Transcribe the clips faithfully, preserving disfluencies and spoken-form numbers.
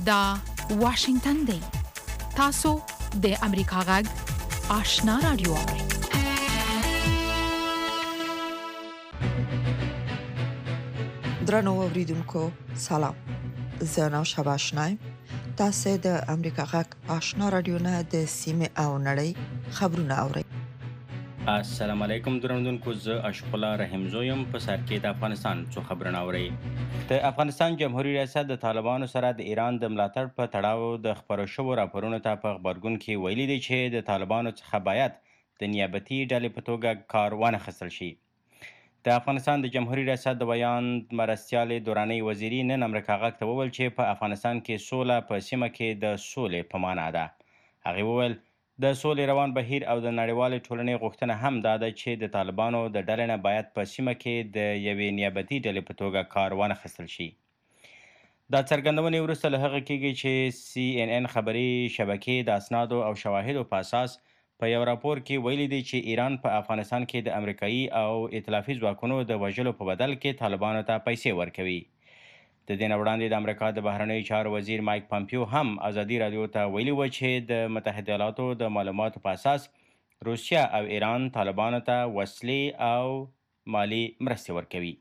دا واشنگتن دی. تاسو د امریکا غږ آشنا رادیو. درنو اوریدونکو سلام. زه نو شبا آشنایم. تاسو د امریکا غږ آشنا رادیو نه د سیمه او نړۍ خبرونه اورئ. السلام علیکم درنوونکو، زه اشق الله رحیم زویم. په سر کې د افغانستان څو خبرونه اورئ. د افغانستان جمهوریت ریاست د طالبانو سره د ایران د ملاتړ په تړاو د خپرو شوو راپورونو ته په غبرګون کې ویلي دي چې د طالبانو څخه باید د نیابتي ډلې په توګه کار وانخیستل شي. د افغانستان د جمهوریت ریاست د بیان مرستیال دوراني وزیري نن امریکا غږ ته وویل چې په افغانستان کې سوله په سیمه کې د سولې په معنا ده. هغې وویل د سولې روان بهیر او د نړیوالې ټولنې غوښتنه هم دا ده چې د طالبانو د ډلې نه باید په سیمه کې د یوې نیابتي ډلې په توګه کار وانخیستل شي. دا څرګندونې وروسته له هغه کېږي چې سی ان ان خبري شبکې د اسنادو او شواهدو په اساس په یو راپور کې ویلي دي چې ایران په افغانستان کې د امریکایي او ائتلافي ځواکونو د وژلو په بدل کې طالبانو ته پیسې ورکوي. د دې نه وړاندې د امریکا د بهرنیو چارو وزیر مایک پامپیو هم ازادي رادیو ته ویلي و چې د متحده ایالاتو د معلوماتو په اساس روسیه او ایران طالبانو ته وسلې او مالی مرستې ورکوي.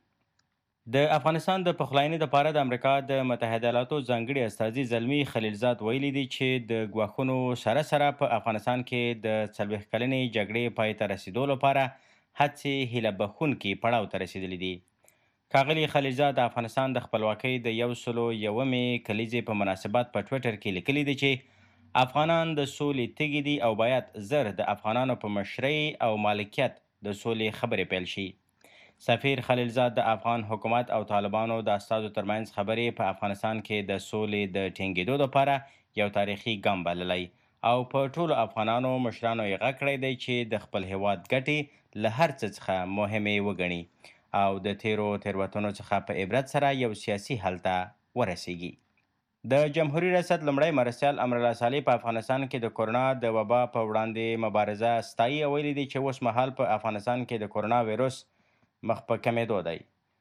د افغانستان د پخلاینې لپاره د امریکا د متحده ایالاتو ځانګړي استازي زلمي خلیلزاد ویلي دي چې د ګواښونو سره سره په افغانستان کې د څلوېښت کلنې جګړې پای ته رسیدو لپاره هڅې هیله بښونکي پړاو ته رسیدلي دي. ښاغلي خلیلزاد د افغانستان د خپلواکۍ د یو سلو یومې کلیزې په مناسبت په ټویټر کې لیکلي دي چې افغانان د سولې تږي دي او باید زر د افغانانو په مشرۍ او مالکیت د سولې خبرې پیل شي. سفیر خلیلزاد د افغان حکومت او طالبانو د استازو ترمنځ خبرې په افغانستان کې د سولې د ټینګېدو لپاره یو تاریخي ګام بللی او په ټولو افغانانو مشرانو یې غږ کړی دی چې د خپل هیواد ګټې له هر څه څخه مهمې وګڼي او د تیرو تیروتنو څخه په عبرت سره یو سیاسي حل ته ورسیږي. د جمهوریت ریاست لومړی مرستیال امرالله صالح په افغانستان کې د کرونا د وبا په وړاندې مبارزه ستایي او ویلي دي چې اوس مهال په افغانستان کې د کرونا ویروس مخ په کمېدو دی.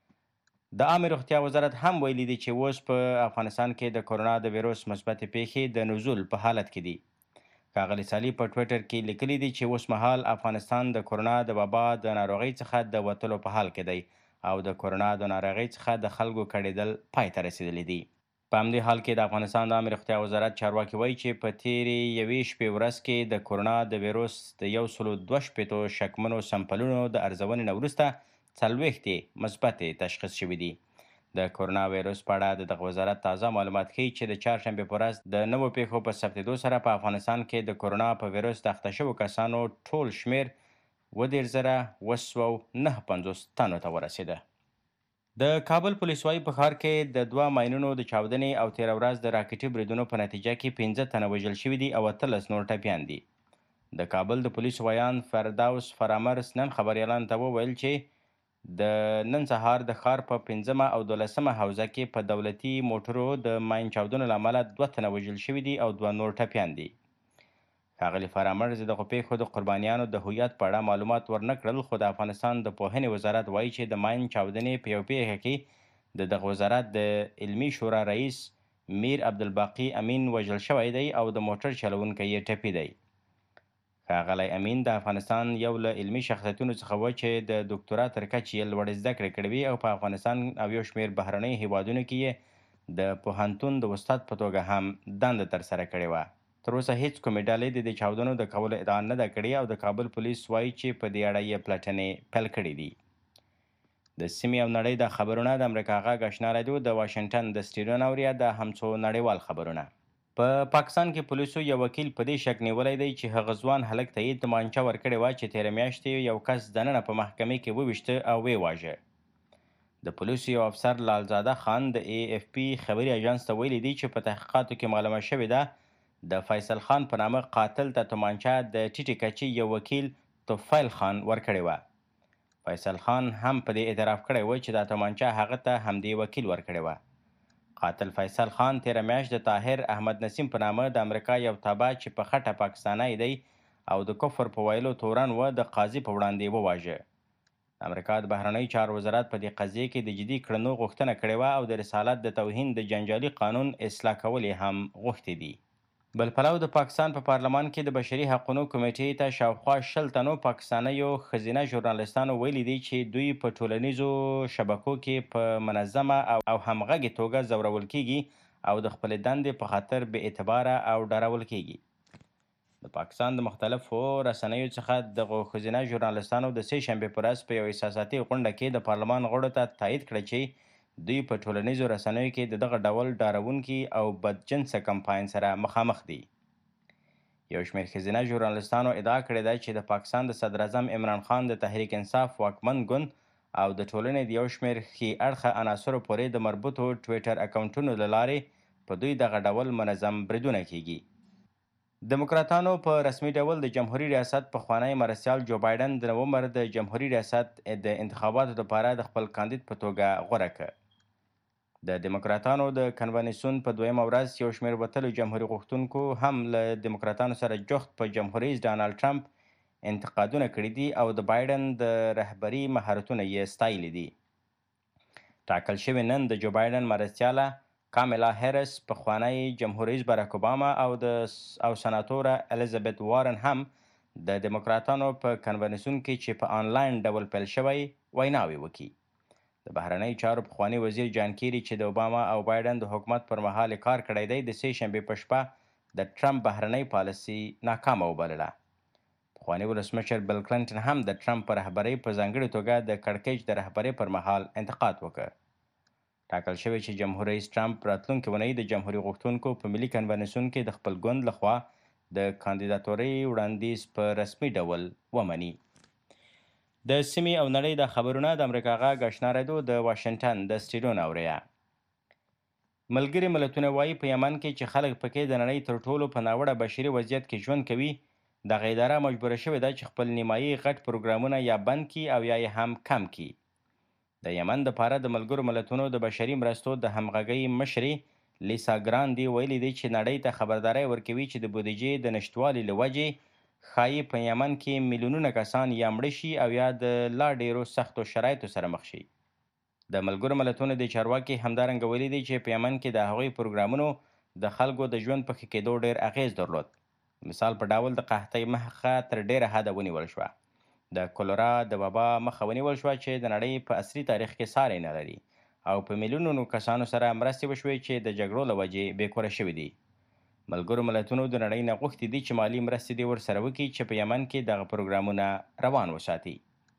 د عامې روغتیا وزارت هم ویلي دي چې اوس په افغانستان کې د کرونا د ویروس مثبتې پیښې د نزول په حالت کې دي. ښاغلي صالح په ټویټر کې لیکلي دي چې اوس مهال افغانستان د کرونا د وبا د ناروغۍ څخه د وتلو په حال کې دی او د کرونا د ناروغۍ څخه د خلکو کړېدل پای ته رسیدلی دي. په همدې حال کې د افغانستان د عامې روغتیا وزارت چارواکي وایي چې په تیرې یوې شپې ورځ کې د کرونا د ویروس د یو سلو دوه شپېتو شکمنو سمپلونو د ارزونې نه وروسته څلوېښت یې مثبتې تشخیص شوي دي. د کرونا ویروس په اړه د دغه وزارت تازه معلومات ښیي چې د چهارشنبې په ورځ د نوو پیښو په ثبتېدو سره په افغانستان کې د کرونا په ویروس د اخته شوو کسانو ټول شمیر اووه دېرش زره اووه سوه نهه پنځوس تنو ته ورسېده. د کابل پولیس وایي په ښار کې د دوه ماینونو د چاودنې او تېره ورځ د راکټي بریدونو په نتیجه کې پنځه تنه وژل شوي دي او اتلس نور ټپیان دي. د کابل د پولیسو ویان فردوس فرامرز نن خبریالانو ته وویل چې د نن سهار د ښار په پنځمه او دولسمه حوزه کې په دولتي موټرو د ماین چاودنو له امله دوه تنه وژل شوي دي او دوه نور ټپیان دي. ښاغلي فرامرز دغو پیښو د قربانیانو د هویت په اړه معلومات ورنه کړل، خو د افغانستان د پوهنې وزارت وایي چې د ماین چاودنې په یو پیښه کې د دغه وزارت د علمي شورا رئیس میر عبدالباقي امین وژل شوی دی او د موټر چلوونکی یې ټپي دی. ښاغلی امین د افغانستان یو له علمي شخصیتونو څخه و چې د دوکتورا تر کچې یې لوړې زده کړې کړې وي او په افغانستان او یو شمېر بهرنیو هیوادونو کې یې د پوهنتون د استاد په توګه هم دنده ترسره کړې وه. تر اوسه هیڅ کومې ډلې د دې چاودنو د کولو ادعا نه ده کړې او د کابل پولیس وایي چې په دې اړه یې پلټنې پیل کړي دي. د سیمې او نړۍ د خبرونه د امریکا غږ آشنا رادیو د واشنګټن د سټډیو نه اوریا د همڅو نړیوال خبرونه. په پا پاکستان کې پولیسو یو وکیل په دې شک نیولی دی چې هغه ځوان هلک ته یې تومانچه ورکړې وه چې تېره میاشت یو کس دننه په محکمې کې وویشته او ویې واژه. د پولیسو یو افسر لالزاده خان د ای اف پی خبري اژانس ته ویلي دی چې په تحقیقاتو کې معلومه شوې ده د فیصل خان په نامه قاتل ته تومانچه د ټیټې کچې یو وکیل توفیل خان ورکړې وه. فیصل خان هم په دې اعتراف کړی و چې دا تومانچه هغه ته همدې وکیل ورکړې وه. قاتل فیصل خان تیره میاشت د طاهر احمد نسیم په نامه د امریکا یو تابع چې په خټه پاکستانی دی او د کفر په ویلو تورن و د قاضي په وړاندې وواژه. د امریکا د بهرنیو چارو وزارت په دې قضیې کې د جدي کړنو غوښتنه کړې وه او د رسالت د توهین د جنجالي قانون اصلاح کول یې هم غوښتي دي. بل پلو د پاکستان په پا پارلمان کې د بشري حقوقو کمیټې ته شاوخوا شل تنو پاکستانیو ښځینه ژورنالیستانو ویلي دي چې دوی په ټولنیزو شبکو کې په منظمه او همغږې توګه ځورول کیږي او د خپلې دندې په خاطر بې اعتباره او ډارول کیږي. د پاکستان د مختلفو رسنیو څخه دغو ښځینه ژورنالیستانو د سې شنبې په ورځ په یو احساساتي غونډه کې د پارلمان غړو ته تایید کړه چې دوی په ټولنیزو رسنیو کې د دغه ډول ډارونکي او بدجنسه کمپاین سره مخامخ دي. یو شمېر ښځینه ژورنالیستانو ادعا کړې ده چې د پاکستان د صدر اعظم عمران خان د تحریک انصاف واکمن ګوند او د ټولنې د یو شمېر ښي اړخه عناصرو پورې د مربوطو ټویټر اکاونټونو له لارې په دوی دغه ډول منظم بریدونه کیږي. دموکراتانو په رسمي ډول د جمهوریت ریاست پخوانی مرستیال جو بایډن د نومبر د جمهوریت ریاست د انتخاباتو لپاره د خپل کاندید په توګه غوره کړ. د دموکراتانو د کنونشن په دویمه ورځ یو شمېر وتلو جمهوریت غوښتونکو هم له دموکراتانو سره جفت په جمهوریت ډانالډ ټرمپ انتقادونه کړي دي او د بایډن د رهبري مهارتونه یې ستایلي دي. ټاکل شوې نن د جو بایډن مرستیاله کاملا هریس، پخوانی جمهوریت باراک اوباما او د او سناتوره الیزابت وارن هم د دموکراتانو په کنونشن کې چې په آنلاین ډول پیل شوی ویناوې وکړي. د بهرنیو چارو پخوانی وزیر جان کیری چې د اوباما او بایډن د حکومت پر مهال کار کړی دی، د سې شنبې په شپه د ټرمپ بهرنۍ پالیسي ناکامه وبلله. پخوانی ولسمشر بل کلنټن هم د ټرمپ په رهبرۍ په ځانګړې توګه د کړکېچ د رهبرۍ پر مهال انتقاد وکړ. ټاکل شوی چې جمهور رئیس ټرمپ راتلونکې اونۍ د جمهوریت غوښتونکو په ملي کنونشن کې د خپل ګوند لخوا د کاندیداتورۍ وړاندیز په رسمي ډول ومني. د سیمې او نړۍ د خبرونه د امریکا غږ آشنا رادیو د واشنګټن د سټډیو نه اورئ. ملګري ملتونه وایي په یمن کې چې خلک پکې د نړۍ تر ټولو په ناوړه بشري وضعیت کې ژوند کوي، دغه اداره مجبوره شوې ده چې خپل نیمایي غټ پروګرامونه یا بند کړي او یا یې هم کم کړي. د یمن دپاره د ملګرو ملتونو د بشري مرستو د همغږۍ مشرې لیسا ګراندي ویلي دی چې نړۍ ته خبرداری ورکوي چې د بودیجې د نشتوالي له وجې ښایي په یمن کې میلیونونه کسان یا مړه شي او یا د لا ډیرو سختو شرایطو سره مخ شي. د ملګرو ملتونو د چارواکي همدارنګه ویلي دی چې په یمن کې د هغوی پروګرامونو د خلکو د ژوند په ښه کېدو ډیر اغیز درلود. مثال په ډول د قحطۍ مخه تر ډیره حده ونیول شوه. د کولرا د وبا مخه ونیول شوه چې د نړۍ په عصري تاریخ کې ساری نه لري او په میلیونونو کسانو سره مرستې وشوې چې د جګړو له وجې بېکوره شوي دي. ملګرو ملتونو د نړۍ نه غوښتي دي چې مالي مرستې دې ورسره وکړي چې په یمن کې دغه پروګرامونه روان وساتي.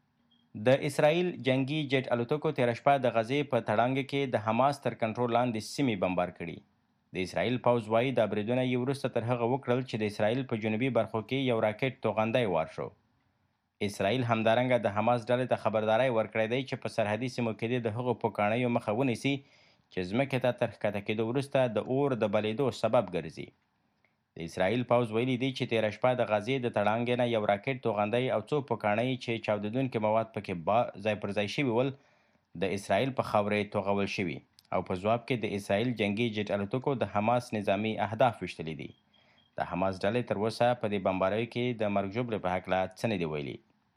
د اسرائیل جنگي جیټ الوتکو تېره شپه د غزې په تړانګه کې د حماس تر کنټرول لاندې سیمې بمبار کړي. د اسرائیل پوځ وایي دا بریدونه یې وروسته تر هغه وکړل چې د اسرائیل په جنوبي برخو کې یو راکټ توغندی وار شو. اسرائیل همدارنګه د حماس ډلې ته خبرداری ورکړی دی چې په سرحدي سیمو کې د هغو پوکاڼیو مخه ونیسي چې ځمکې ته تر ښکته کېدو وروسته د اور د بلېدو سبب ګرځي. د اسرائیل پوځ ویلي دی چې تېره شپه د غزې د تړانګې نه یو راکټ توغندی او څو پوکاڼۍ چې چاودېدونکي مواد پکې ځای پر ځای شوي ول د اسرائیل په خاورې توغول شوي او په ځواب کې د اسرائیل جنگي جیټ الوتکو د حماس نظامي اهداف ویشتلي دي. د حماس ډلې تر اوسه په دې بمباریو کې د مرګ ژوبلې په هکله څه نه دي ویلي.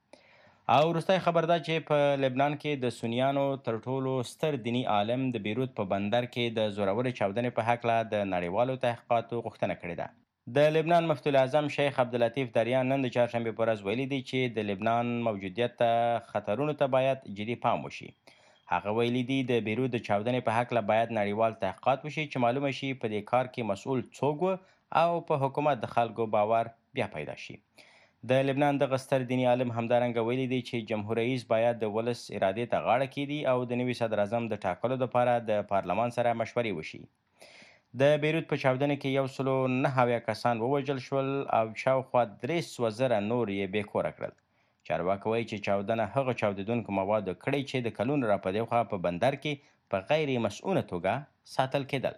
او وروستی خبر ده چې په لبنان کې د سنیانو تر ټولو ستر دیني عالم د بیروت په بندر کې د زورورې چاودنې په هکله د نړیوالو تحقیقاتو غوښتنه کړې ده. د لبنان مفتي الاعظم شیخ عبداللطیف دریان نن د چهارشنبې په ورځ ویلي دی چې د لبنان موجودیت ته خطرونو ته باید جدي پام وشي. هغه ویلي دی د بیروت د چاودنې په هکله باید نړیوال تحقیقات وشي چې معلومه شي په دې کار کې مسؤل څوک و او په حکومت د خلکو باور بیا پیدا شي. د لبنان دغه ستر دیني عالم همدارنګه ویلي دی چې جمهور رئیس باید د ولس ارادې ته غاړه کیږدي او د نوي صدر اعظم د ټاکلو لپاره د پارلمان سره مشورې وشي. د بیروت په چاودنه کې یو سلو نهه اویا کسان ووژل شول او شاوخوا درې سوه زره نور یې بېکوره کړل. چارواکي وایي چې چاودنه هغه چاودېدونکو موادو کړې چې د کلونو راپدې خوا په بندر کې په غیر مسؤله توګه ساتل کېدل.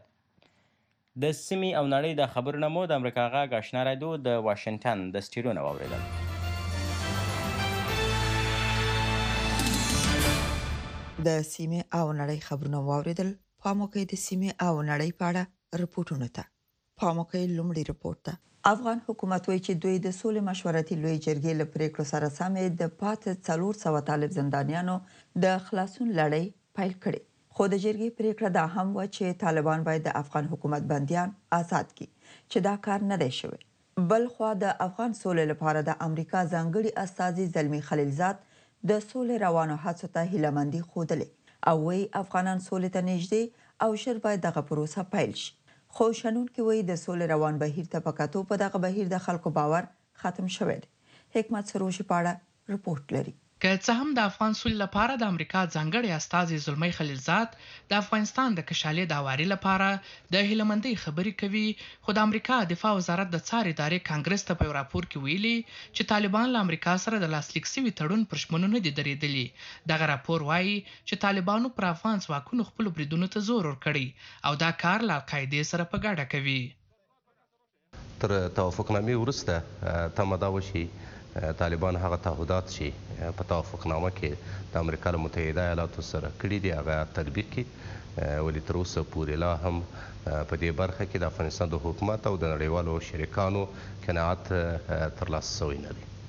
د سیمې او نړۍ د خبرونه مو د امریکا غږ آشنا رادیو د واشنګټن د سټډیو نه واورېدل. د سیمې او نړۍ خبرونه واورېدل. پام وکړئ د سیمې او نړۍ په اړه رپورټونو ته. پاموکې لومړی رپورت ده. افغان حکومت وایي چې دوی د سولې مشورتي لوی جرګې له پریکړو سره سمې د پاتې څلور سوه طالب زندانیانو د خلاصون لړۍ پیل کړې. خو د جرګې پریکړه دا هم و چې طالبان باید د افغان حکومت بندیان آزاد کړي چې دا کار نه دی شوی. بل خو د افغان سولې لپاره د امریکا ځانګړي استازي زلمی خلیلزاد د سولې روانو هڅو ته هیلهمندي ښودلې او وایي افغانان سولې ته نږدې او ژر باید دغه پروسه پیل شي. خو شنونکي وایي د سولې روان بهیر ته په کتو په دغه بهیر د خلکو باور ختم شوی دی. حکمت سروشي په اړه رپورت لري. که څه هم د افغان سولې لپاره د امریکا ځانګړي استازي زلمی خلیلزاد د افغانستان د کشالې د هواري لپاره د هیلهمندۍ خبرې کوي، خو د امریکا دفاع وزارت د څار ادارې کانګرس ته په یو راپور کې ویلي چې طالبان له امریکا سره د لاسلیک سوي تړون پر ژمنو نه دي درېدلي. دغه راپور وایي چې طالبانو پر افغان ځواکونو خپلو بریدونو ته زور ورکړی او دا کار له القاعدې سره په ګډه کوي. تر توافقنامې وروسته تمه دا وشي طالبان هغه تعهدات چې په توافقنامه کې د امریکا له متحده ایالاتو سره کړي دي هغه تطبیق کړي، ولې تر اوسه پورې لا هم په دې برخه کې د افغانستان د حکومت او د نړیوالو شریکانو قناعت ترلاسه شوی نه دی.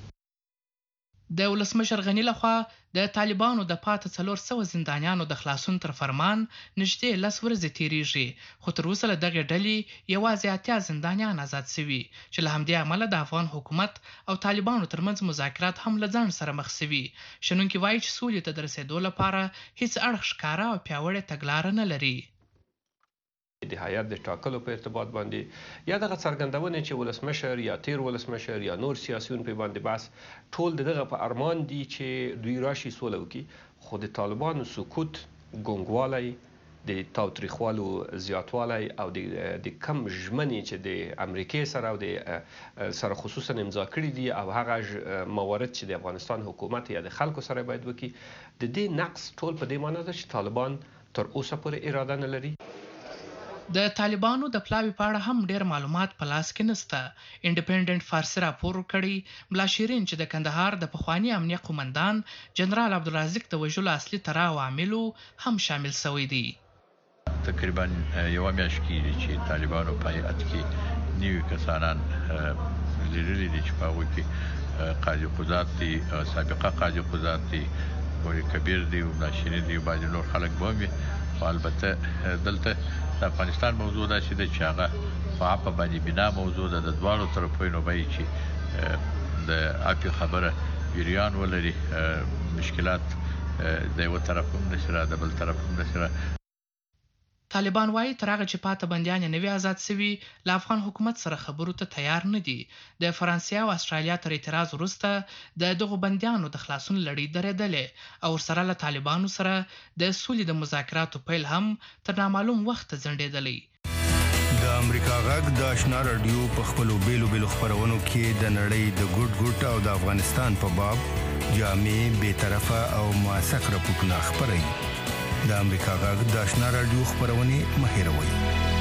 د ولسمشر غني لخوا د طالبانو د پاته څلور سوه زندانیانو د خلاصون تر فرمان نږدې لس ورځې تیریږي، خو تر اوسه له دغې ډلې یوازې اتیا زندانیان آزاد سوي چې له همدې امله د افغان حکومت او طالبانو ترمنځ مذاکرات هم له ځنډ سره مخ سوي. شنونکي وایي چې سولې ته د رسېدو لپاره هیڅ اړخ ښکاره او پیاوړې تګلاره نه لري. د هیات د ټاکلو په ارتباط باندې یا دغه څرګندونې چې ولسمشر یا تیر ولسمشر یا نور سیاسیون په باندې بس ټول دغه په ارمان دي چې دوی راشي سوله وکړي، خو د طالبانو سکوت، ګونګوالی، د تاوتریخوالو زیاتوالی او د کم ژمنې چې د امریکې سره او د سره خصوصا امضا کړي دي او هغه موارد چې د افغانستان حکومت یا د خلکو سره باید وکړي، د دې نقص ټول په دې معنی ده چې طالبان تر اوسه پورې اراده نه لري. د طالبانو د پلاوي په اړه هم ډیر معلومات په لاس کې نسته. انډیپندنت فارسي راپور کړی ملا شیرین چې د کندهار د پخواني امنیه قومندان جنرال عبدالرازق د وژلو اصلي تړا عواملو هم شامل شوی دی. تقریبا یوه میاشت کېږي چې طالبانو په هیات کې نوي کسانان لیدلي دي چې په هغوی کې قاضي قضات دي، سابقه قاضي قضات دي، ګوري کبیر دی، ملا شیرین دی، بعضې نور خلک به هم وي. خو البته دلته د افغانستان موضوع داسې ده چې هغه په عفه باندې بنا موضوع ده. د دواړو طرفینو به یې چې د عفې خبره جریان ولري، مشکلات د یوه طرف هم نشي را د بل طرف هم نشي را. طالبان وایي تر هغه چې پاته بندیان یې نه وي آزاد سوي له افغان حکومت سره خبرو ته تیار نه دي. د فرانسې او استرالیا تر اعتراض وروسته د دغو بندیانو د خلاصون لړۍ درېدلې او ورسره له طالبانو سره د سولې د مذاکراتو پیل هم تر نامعلوم وخته ځنډېدلی. د امریکا غږ د آشنا رادیو په خپلو بیلو بیلو خپرونو کې د نړۍ د ګوټ ګوټ او د افغانستان په باب جامع، بېطرفه او موثق راپورټونه خپروي. د امریکا غږ د آشنا رادیو خپرونې مه هېروئ.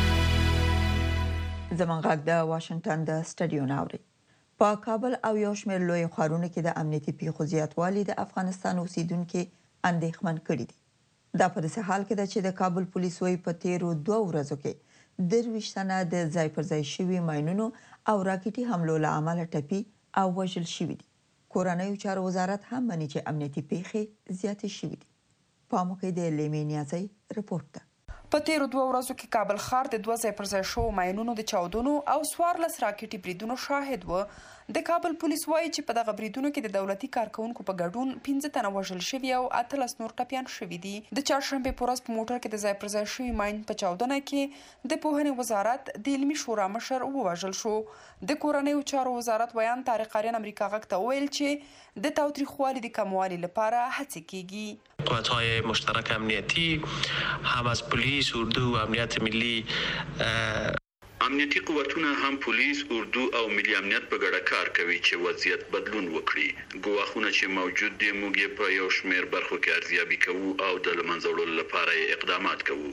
زموږ غږ د واشنگټن د سټډیو نه اورئ. په کابل او یو شمېر لویو ښارونو کې د امنیتي پیښو زیاتوالی د افغانستان اوسیدونکي اندېښمن کړي دي. دا په داسې حال کې ده چې د کابل پولیس وایي په تیرو دوه ورځو کې درویشت تنه د ځای پر ځای شوي ماینونو او راکټي حملو له امله ټپي او وژل شوي دي. کورنیو چارو وزارت هم مني چې امنیتي پیښې زیاتې شوي دي. پاموکې د لیمې نیازۍ رپورت ده. په تیرو دوه ورځو کې کابل ښار د دوه ځای پر ځای شوو ماینونو د چاودنو او څوارلس راکټي بریدونو شاهد و. د کابل پولیس وایي چې په دغه بریدونو کې د دولتي کارکونکو په ګډون پنځه تنه وژل شوي او اتلس نور ټپیان شوي دي. د چهارشنبې په ورځ په موټر کې د ځای پر ځای شوي ماین په چاودنه کې د پوهنې وزارت د علمي شورا مشر ووژل شو. د کورنیو چارو وزارت ویان طارق آریان امریکا غږ ته وویل چې د تاوتریخوالي د کموالي لپاره هڅې کیږي. قوت‌های مشترک امنیتی هم از پلیس، اردو و امنیت ملی امنیتي قوتونه هم پولیس، اردو او ملي امنیت په ګډه کار کوي چې وضعیت بدلون وکړي. ګواښونه چې موجود دي موږ په یو شمېر برخو کې ارزیابي کوو او د له منځه وړلو لپاره اقدامات کوو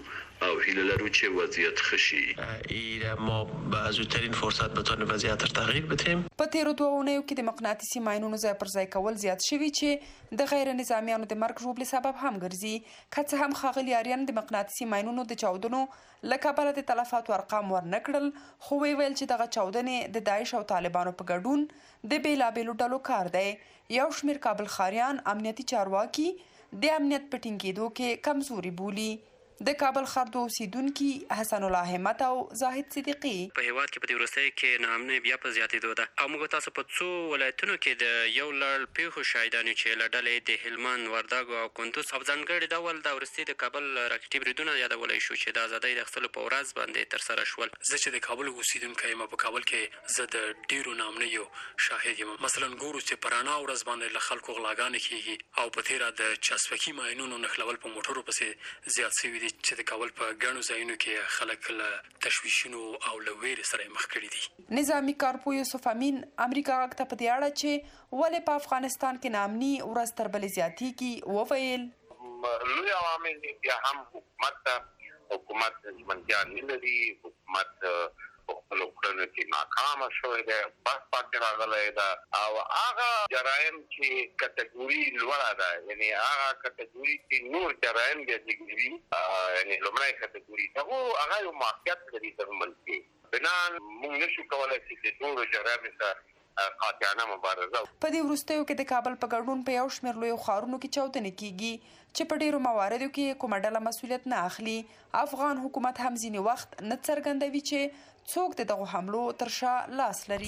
او هیله لرو چې وضعیت ښه شي. ما به زودترین فرصت بتوانیم وضعیت را تغییر بدیم. په تیرو دوه اونیو کې د مقناطیسي ماینونو ځای پر ځای کول زیات شوي چې د غیر نظامیانو د مرګ ژوبلې سبب هم ګرځي. که څه هم ښاغلي آریان د مقناطیسي ماینونو د چاودنو له کبله د تلفاتو ارقام ورنه کړل، خو ویې ویل چې دغه چاودنې د داعش او طالبانو په ګډون د بېلابېلو ډلو کار دی. یو شمېر کابل ښاریان امنیتي چارواکي د امنیت په ټینګېدو کې کمزوري بولي. د کابل ښار د اوسیدونکي حسن الله همت او زاهد صدیقي په هیواد کې په دې وروستیو کې ناامني بیا په زیاتېدو ده او موږ تاسو په څو ولایتونو کې د یو لړ پیښو شاهدان چې له ډلې د هلمند، وردګو او کندوز او ځانګړي ډول د وروستي د کابل راکټي بریدونه یادولی شو چې د ازادۍ د اخیستلو په ورځ باندې ترسره شول. زه چې د کابل اوسیدونکی یم، په کابل کې زه د ډېرو ناامنیو شاهد یم. مثلا ګورو چې په رڼا ورځ باندې له خلکو غلاګانې کېږي او په تېره د چسپکي ماینونو نښلول په موټرو پسې زیات شوي دي چې د کابل په ګڼو ځایونو کې خلک له تشویشونو او له ویرې سره مخ کړي دي. نظامي کارپو یوسف امین امریکا غږ ته په دې اړه چې ولې په افغانستان کې ناامني ورځ تر بلې زیاتېږي وویل لوی عوامل بیا هم حکومت ته حکومت ژمنتیا نه لري، حکومت په خپلو کړنو کې ناکامه شوی دی، بس پاتې راغلی ده او هغه جرایم چې کټګوري لوړه ده، یعنې هغه کټګوري چې نور جرایم بیا ذکروي، یعنې لومړی کټګوري هغو هغه یو ماهیت لري تر ملک بنان موږ نشو کولی چې د ټولو جرایمو سره قاطعانه مبارزه. په دې وروستیو کې د کابل په ګډون په یو شمېر لویو ښارونو کې چاودنې کېږي چې په ډېرو مواردو کې کومه ډله مسؤلیت نه اخلي. افغان حکومت هم ځینې وخت نه څرګندوي چې څوک د دغو حملو تر شا لاس لري.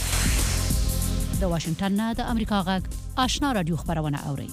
د واشنگټن نه د امریکا غږ آشنا رادیو خبرونه اوري.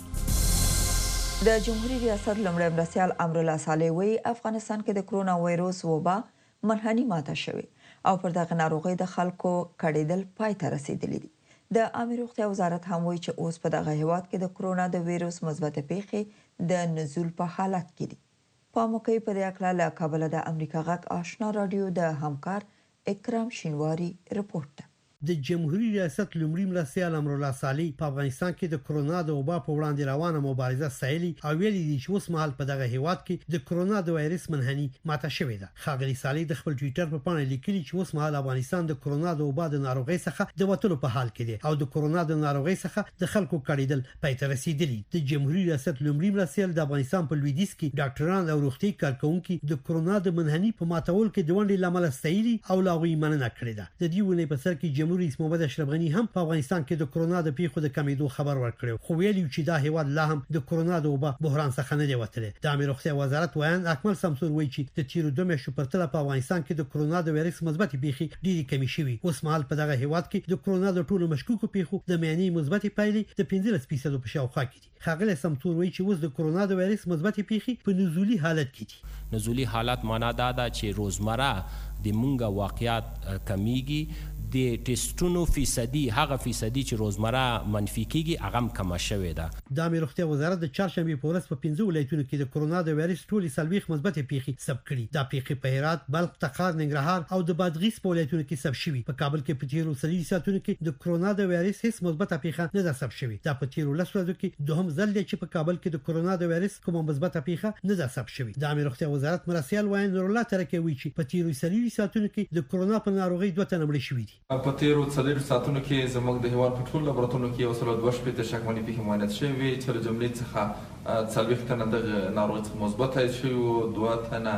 د جمهوریت ریاست لمړی مرستیال امرالله صالح وایي افغانستان کې د کرونا وایروس وبا منحني ماته شوې او پر دغه ناروغۍ د خلکو کړېدل پای ته رسیدلی دي. د عامه روغتیا وزارت هم وایي چې اوس په دغه هیواد کې د کرونا د وایروس مثبته پیښې د نزول په حالت کې دي. په موقع په دې اړه له کابل د امریکا غږ آشنا رادیو د همکار اکرام شینواری رپورټ. د جمهوریت ریاست لومړي مرستیال امرالله صالح په افغانستان کې د کرونا د وبا په وړاندې روانه مبارزه ستایلي او ویلي دي چې اوس مهال په دغه هیواد کې د کرونا د وایرس منحني ماته شوې ده. ښاغلي صالح د خپل ټویټر په پاڼه لیکلي چې اوس مهال افغانستان د کرونا د وبا د ناروغۍ څخه د وټلو په حال کې دی او د کرونا د ناروغۍ څخه د خلکو کړېدل پای ته رسیدلی. د جمهوریت ریاست لومړي مرستیال د افغانستان په لویدیځ کې ډاکټران او روغتي کارکونکو د کرونا د منحني په ماتول کې د ونډې لامل ستایلي او لاغوي مننه کړې ده. د دې ونې په سر کې جمهوریت رئیس محمد اشرف غني هم په افغانستان کې د کرونا د پیښو د کمیدو خبر ورکړ، خو ویلي چې دا هیواد لا هم د کرونا د وبا بحران څخه نه دی وتلی. د امیر روغتیا وزارت وایي اکمل سمسور وایي چې د تیرو دوه میاشتو په تله په افغانستان کې د کرونا د وایرس مثبت پیښې ډېرې کمې شوې. اوس مهال په دغه هیواد کې د کرونا د ټولو مشکوکو پیښو د میانې مثبت پایلې د پنځلس فیصد په شاوخوا کې دي. ښاغلی سمسور وایي چې اوس د کرونا د وایرس مثبت پیښې په نزولي حالت کې دي. نزولي حالت معنا دا ده چې روزمره د مونږه واقعیات کمیږي، د ټیسټونو فیصدي هغه فیصدي چې روزمره منفي کیږي هغه کم شوې ده. د امیر روغتیا وزارت د چهارشنبه په ورځ په پنځه ولایتونو کې د کرونا د وایرس ټولې سلويخ مثبت پیښې ثبت کړي. دا پیښې په هرات، بلخ، تخار، ننګرهار او د بادغیس په ولایتونو کې ثبت شوي. په کابل کې په تیرو څلوېښتو ساعتونو کې د کرونا د وایرس هیڅ مثبت پیښه نه ده ثبت شوې. دا په تیرو لسو ورځو کې دوهم ځل دی چې په کابل کې د کرونا د وایرس کومه مثبت پیښه نه ده ثبت شوې. د امیر روغتیا وزارت مرستیال وایي نور الله ترکي وایي چې په تیرو څلوېښتو ساعتونو کې د کرونا په ناروغۍ دوه تنه مړه شوي دي. په تیرو څلوېښتو ساعتونو کې زموږ د هیواد په ټولو لابراتوارونو کې یو سل دوه شپېته شکمنې پیښې معاینات شوې چې له جملې څخه څلوېښت تنه دغه ناروغۍ څخه مثبت عاید شوي وو، دوه تنه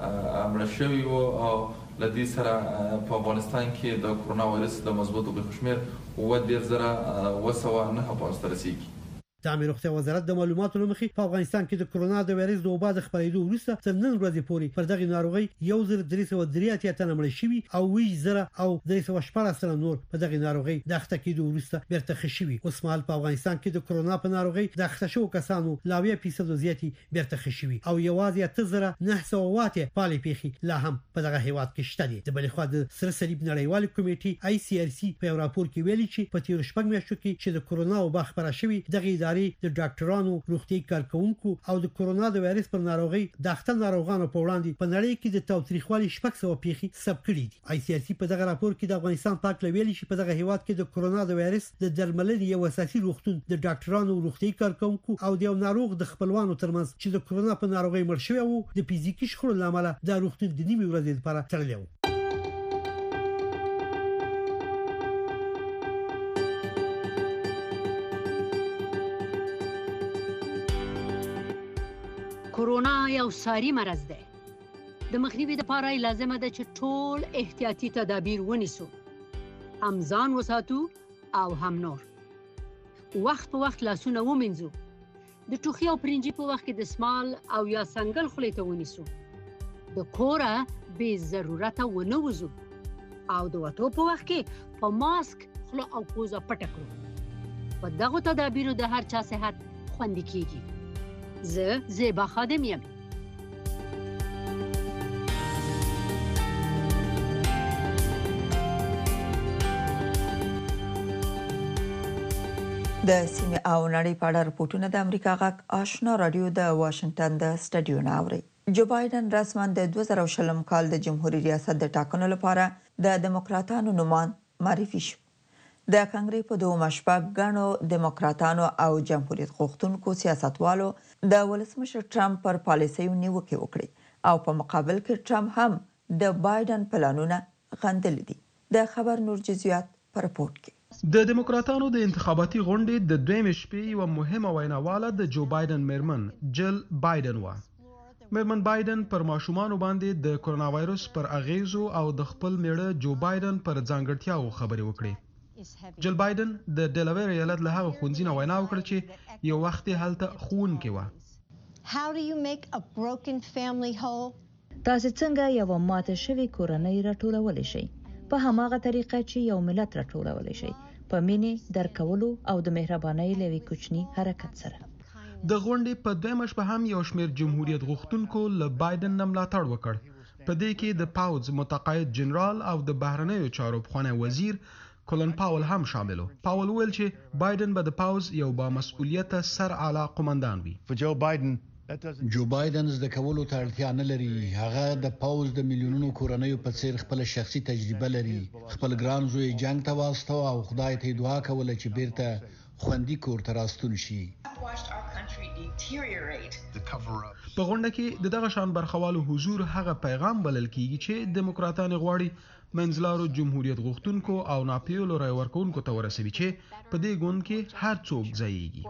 مړه شوي وو او له دې سره په افغانستان کې د کرونا وایرس د مثبتو پیښو شمېر اووه دېرش زره اوه سوه نهه پنځوس ته رسیږي. د امیر روغتیا وزارت د معلوماتو لمخې په افغانستان کې د کرونا د وایرس د وبا د خپرېدو وروسته تر نن ورځې پورې پر دغه ناروغۍ یو زر درې سوه درې اتیا تنه مړه شوي او اووه زره او درې سوه شپاړس تنه نور په دغه ناروغۍ د اخته کېدو وروسته بیرته ښه شوي. اوس مهال په افغانستان کې د کرونا په ناروغۍ د اخته شوو کسانو له اویا فیصدو زیاتې بیرته ښه شوي او یوازې اته زره نه سوه اووه اتیا فعالې پیښې لا هم په دغه هیواد کې شته دي. د بلې خوا د سره صلیب نړیوالې کمیټې آی سی آر سی په یو راپور کې ویلي چې په تیرو شپږ میاشتو کې چې د کرونا وبا خپره شوې دغه ادارې د ډاکټرانو، روغتي کارکونکو او د کرونا د وایرس پر ناروغي د اخته ناروغانو په وړاندې په نړۍ کې د تاوتریخوالي شپږ سوه پیښې ثبت کړي دي. آی سی آر سی په دغه راپور کې د افغانستان پاک لویل شي په دغه هیواد کې د کرونا د وایرس د درملنې یو اساسي روغتون د ډاکټرانو، روغتي کارکونکو او د ناروغ د خپلوانو ترمنځ چې د کرونا په ناروغي مړ شوی وو د فزیکي شخړو لامل د روغتون د نیمه ورځې لپاره تړلی و. کورونا یو ساري مرض دی. د مخنیوي لپاره لازمه ده چې ټول احتیاطي تدابیر ونیسو. هم ځان وساتو او هم نور. وخت په وخت لاسونه ومینځو. د ټوخي او پرنجي په وخت کې د سمال او یا سنگل خولې ته ونیسو. د کوره بې ضرورته ونه وځو او د وتو په وخت کې په ماسک خوله او پوزه پټه کړو. په دغو تدابیرو د هر چا صحت خوندي کیږي. زه زیبا خادم یم. د سیمه او نړۍ په اړه راپورټونه د امریکا غږ آشنا رادیو د واشنگټن د سټډیو نه اوري. جو بایدن رسما د دوه زره شلم کال د جمهوریت ریاست د ټاکنو لپاره د دموکراتانو نومان معرفي شو. د کانګرس په دوه مشبق غنو دموکراتانو او جمهوریت غوښتونکو سیاستوالو د ولسمشر ټرمپ پر پالیسیو نیوکه وکړي او په مقابل کې ټرمپ هم د بایدن پلانونه غندل دي. د خبر نور جزئیات پر رپورت کې د دموکراتانو د انتخاباتي غونډې د دویم شپې یو مهمه ویناواله د جو بایدن میرمن جل بایدن و. میرمن بایدن پر ماشومان باندې د کرونا وایرس پر اغیزو او د خپل میړه جو بایدن پر ځانګړتیاو خبرې وکړې. جل بایدن د ډیلاویر ایالت له هغه ښوونځي نه وینا وکړه چې یو وخت یې هلته ښوونکې وه. تاسې څنګه یوه ماته شوې کورنۍ راټولولی شئ؟ په هماغه طریقه چې یو ملت راټولولی شئ، په مینې، درکولو او د مهربانۍ له یوې کوچني حرکت سره. د غونډې په دویمه شپه هم یو شمېر جمهوریت غوښتونکو له بایدن نه ملاتړ وکړ. په دې کې د پاوځ متقاعد جنرال او د بهرنیو چارو پخوانی وزیر کولن پاول هم شامل و. پاول ویل چې بایدن به د پاوز یو با مسؤلیته سر اعلی قومندان وي. جو بایدن جو بایدن زده کولو ته اړتیا نه لري. هغه د پاوز د میلیونونو کورنیو په څیر خپل شخصي تجربه لري. خپل ګران زوی جنگ ته واستو او خدای ته دعا کوله چې بیرته خوندي کور ته راستون شي. په غونډه کې د دغه شان برخوالو حضور هغه پیغام بلل کیږي چې دیموکراتان غواړي منځلارو جمهوریت غوښتونکو او ناپیولو رای ورکوونکو ته ورسوي چې په دې ګوند کې هر څوک ځایږي.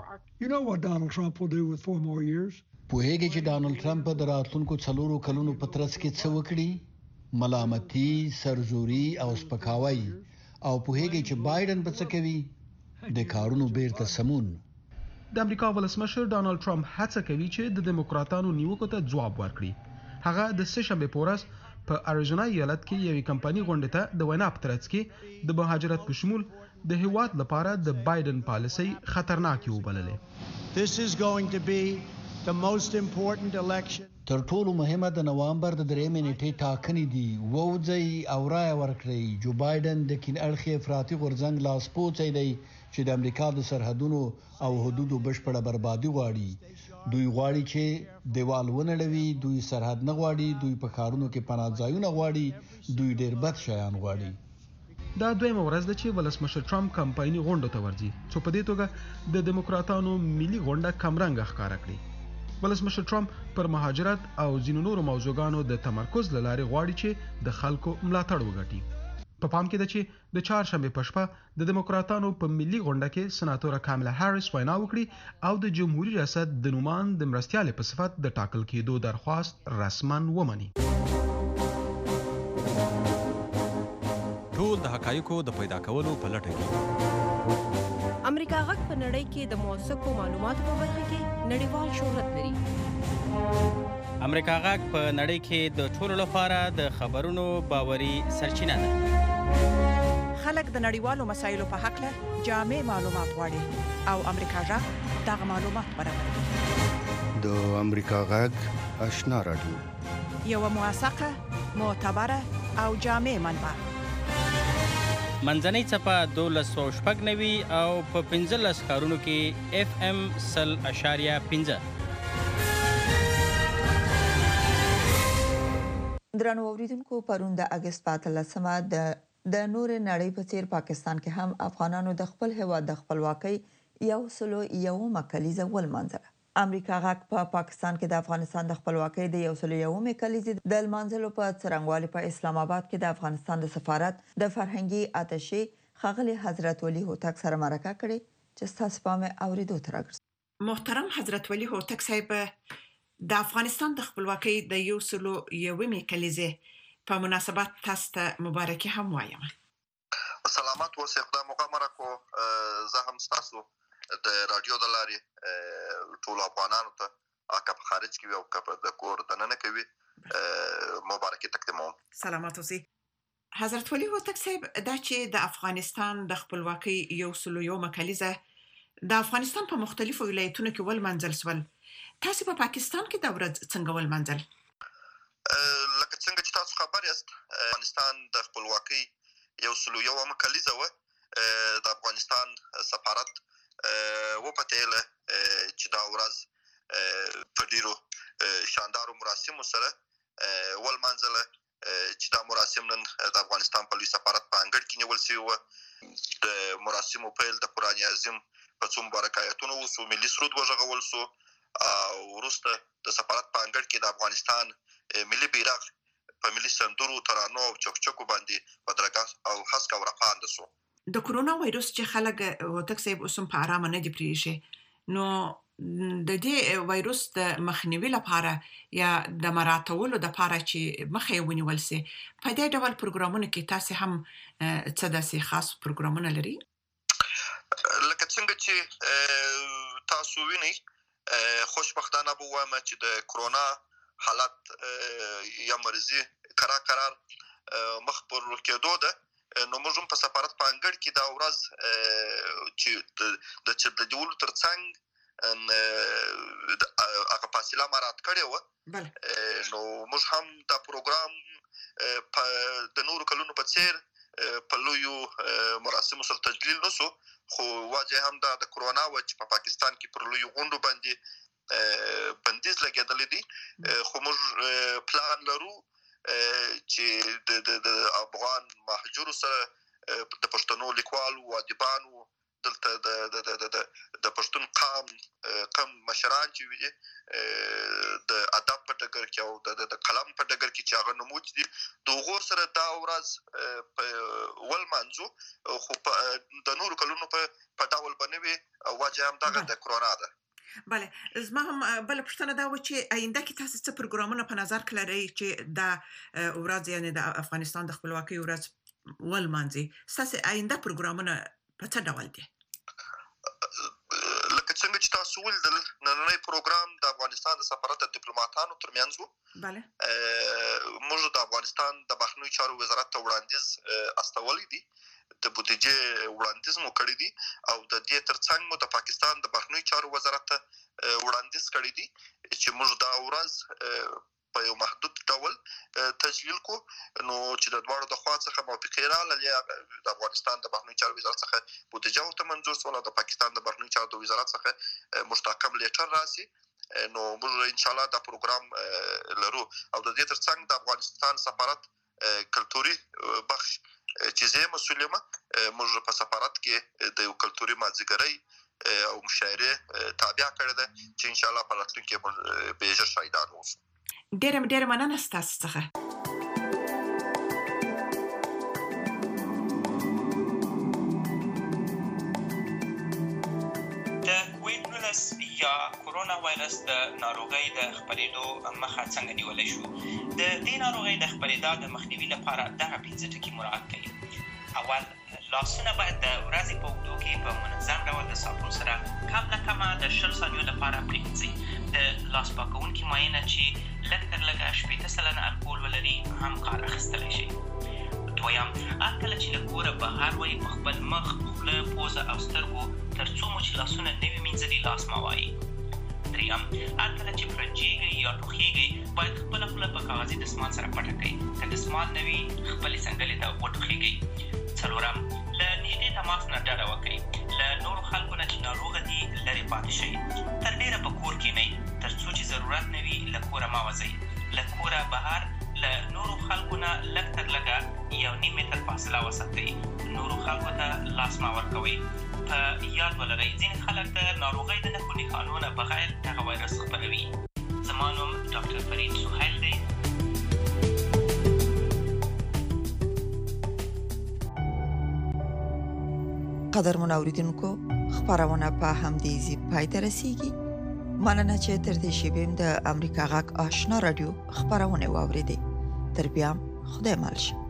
پوهیږي چې ډانلډ ټرمپ د راتلونکو څلورو کلونو په ترڅ کې څه وکړي؟ ملامتي، سرزوري او سپکاوی. او پوهیږي چې بایدن به څه کوي؟ د کارونو بیرته سمون. د امریکا ولسمشر ډانلډ ټرمپ هڅه کوي چې د دیموکراتانو نیوکو ته ځواب ورکړي. هغه د سه شنبې په ورځ په اریزونا ایالت کې یوې کمپنۍ غونډې ته د وینا په ترڅ کې د مهاجرت په شمول د هیواد لپاره د بایدن پالیسي خطرناکې وبللې. This is going to be the most important election. تر ټولو مهمه د نوامبر د درېیمې نیټې ټاکنې دي. ووځئ او رایه ورکړئ. جو بایدن د کین اړخې افراطي غورځنګ لاسپوڅی دی چې د امریکا د سرحدونو او حدودو بشپړه بربادي غواړي. دوی غواړي چې دیوال ونړوي. دوی سرحد نه غواړي. دوی په ښارونو کې پناه ځایونه غواړي. دوی ډېر بد شیان غواړي. دا دویمه ورځ ده چې ولسمشر ټرمپ کمپایني غونډو ته ورځي، څو په دې توګه د دیموکراتانو ملي غونډه کمرنګه ښکاره کړي. ولسمشر ټرمپ پر مهاجرت او ځینو نورو موضوعګانو د تمرکز له لارې غواړي چې د خلکو ملاتړ وګټي. په پام کې ده چې د چهارشنبې په شپه د دیموکراتانو په ملي غونډه کې سناتوره کاملا هاریس وینا وکړي او د جمهوریت ریاست د نومان د مرستیالې په صفت د ټاکل کېدو درخواست رسما ومني. ټول د حقایقو د پیدا کولو په لټه کې. امریکا غږ په نړۍ کې د موثقو معلوماتو په برخه کې نړیوال شهرت لري. امریکا غږ په نړۍ کې د ټولو لپاره د خبرونو باوري سرچینه ده. خلک د نړیوالو مسایلو په حق له جامع معلومات غواړي او امریکا غږ دغه معلومات برابروي. د امریکا غږ آشنا رادیو یو موثقه، معتبره او جامع منبع. منځنۍ څپه دولس سوه شپږ نوي او په پنځلس ښارونو کې اف ام سل اشاریه پنځه. درنو اوریدونکو، پرون د اګست په اتلسمه د د نورې نړۍ په څیر پاکستان کې هم افغانانو د خپل هیواد د خپلواکۍ یو سلو یومه کلیزه ولمانځله. امریکا غاک په پا پاکستان کې د افغانستان د خپلواکۍ د یو سلو یومې کلیزې د لمانځلو په څرنګوالي په اسلام آباد کې د افغانستان د سفارت د فرهنګي اتشې ښاغلي حضرت ولي هوتک سره مرکه کړې چې ستاسو پام اوریدو ته راګرځي. محترم حضرت ولي هوتک صاحب، د افغانستان د خپلواکۍ د یو سلو یومې کلیزې په مناسبت تاسو ته مبارکي هم وایم. سلامات اوسئ، خدای مو غمره کو. زه هم تاسو د رادیو د لارې ټول افغانانو ته اکه په خارج کې او که په د کور دننه کوي مبارکي تقدیموم. سلامات اوسئ. حضرت ولي هوتک صاحب، دا چې د افغانستان د خپلواکۍ یو سلو یومه کلیزه د افغانستان په مختلفو ولایتونو کې ولمانځل سول، تاسو په پاکستان کې دا ورځ څنګه ولمانځل؟ لکه څنګه چې تاسو خبر یاست، افغانستان د خپلواکۍ یو سلو یومه کلیزه و. د افغانستان سفارت و پتهله چې دا ورځ په ډیرو شاندارو مراسمو سره ولمانځله، چې دا مراسم نن د افغانستان په لوی سفارت په انګړ کې نیول شوي و. د مراسمو پیل د قرآن عظیم په څو مبارک آیتونو وسو، ملي سرود وغږول سو او وروسته د سفارت په انګړ کې د افغانستان ملي بیرغ په ملي سندرو، ترانو او چکچکو باندې بدرګه او هسک او رپاند سو. د کرونا وایروس چې خلک هوتک صاحب اوس هم په آرامه نه دي پرېښي، نو د دې وایروس د مخنیوي لپاره یا د مراعاتولو لپاره چې مخه یې ونیول سي، په دې ډول پروګرامونو کې تاسو هم څه داسې خاص پروګرامونه لري؟ لکه څنګه چې تاسو وینئ، خوشبختانه به وایم چې د کرونا حالت یا مرضی قرار قرار مخ پر کېدو ده. نو موږ هم په سفارت په انګړ کې دا ورځ چې د د دیولو ترڅنګ هغه فاصله مراعات کړې وه، نو موږ هم دا پروګرام په د نورو کلونو په څیر په لویو مراسمو سره تجلیل نسو، خو وجه هم دا د کرونا و چې په پاکستان کې پر لویو غونډو باندې بندیز لګېدلی دی. خو موږ پلان لرو چې د د افغان مهاجرو سره د پښتنو لیکوالو او ادیبانو دلته د د د د پښتون قام قم مشران چې وي د ادب په ډګر کې او د د قلم په ډګر کې چې هغه نمود دي، د هغو سره دا ورځ په ولمانځو. خو د نورو کلونو په ډول به نه وي، وجه هم دغه د کرونا ده. بله، زما هم بله پوښتنه دا وه چې آینده کې تاسو څه پروګرامونه په نظر کې لرئ چې دا ورځ یعنې د افغانستان د خپلواکۍ ورځ ولمانځي؟ ستاسو آینده پروګرامونه په څه ډول دي؟ لکه څنګه چې تاسو ولیدل، نننی پروګرام د افغانستان د سفارت د ډیپلوماتانو ترمنځ و. بله، موږ د افغانستان د بهرنیو چارو وزارت ته وړاندیز استولی دی، د بودیجې وړاندیز مو کړی دی او د دې ترڅنګ مو د پاکستان د بهرنیو چارو وزارت ته وړاندیز کړی دی چې موږ دا ورځ په یو محدود ډول تجلیل کو. نو چې د دواړو د خوا څخه موافقې راغلې، د افغانستان د بهرنیو چارو وزارت څخه بودیجه ورته منظور شوله او د پاکستان د بهرنیو چارو د وزارت څخه مستحکم لیټر راسي، نو موږ انشاءالله دا پروګرام لرو. او د دې ترڅنګ د افغانستان سفارت کلتوري بخش چې زه مسؤل یم، موږ په سفارت کې د یو کلتوري مازیګرۍ او مشاعرې تابع کړې ده چې انشاءالله په راتلونکي کې به ژر شاهدان اوسو. ډېره ډېره مننه ستاسو څخه. د کوویډ نولس یا کرونا وایرس د ناروغۍ د خپرېدو مخه څنګه نیولی شو؟ د دې ناروغۍ د خپرېدا د مخنیوي لپاره دغه پنځه ټکي مراعات کړئ. اول، لاسونه باید د ورځې په اوږدو کې په منظم ډول د صابون سره کم نه کمه د شل ثانیو لپاره پرېمنځئ. د لاس پاکونکي مایع چې لږ تر لږه شپېته سلنه الکول ولري هم کار اخیستلی شي. دویم، هر کله چې له کوره بهر وئ، په خپل مخ، خوله، پوزه او سترګو تر څو مو چې لاسونه نه وي مینځلي لاس مه وایئ. دریم، هر کله چې فرنجېږئ یا ټوخېږئ باید خپله خوله په کاغذي دستمال سره پټه کړئ. که دستمال نه وي، خپلې څنګلې ته وټوخېږئ. څلورم له نږدې تماس نه ډډه وکړئ. له نورو خلکو نه چې ناروغه دي لرې پاتې شئ. تر ډېره په کور کښېنئ تر څو چې ضرورت نه وي له کوره مه وځئ. له کوره بهر له نورو خلکو نه لږ تر لږه یو نیم متر فاصله وساتئ. نورو خلکو ته لاس مه ورکوئ. په یاد ولرئ ځینې خلک د ناروغۍ د نښو نښانو نه بغیر دغه وایرس خپروي. زما نوم ډاکټر فرید سهیل دی. قدرمن اوریدونکو، خبرونه په همدې ځای پای ته رسیږي. مننه چې تر دې شیبې د امریکا غږ آشنا رادیو خبرونه واوریدې. تر بیا خدای مل شه.